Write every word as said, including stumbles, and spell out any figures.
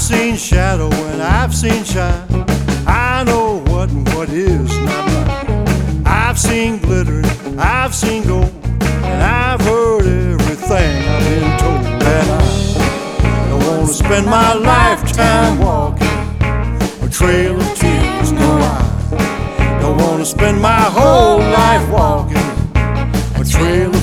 seen shadow and I've seen shine. I know what and what is not mine. I've seen glitter, I've seen gold, and I've heard everything I've been told. And I don't want to spend my lifetime walking a trail of tears. No, I don't want to spend my whole life walking a trail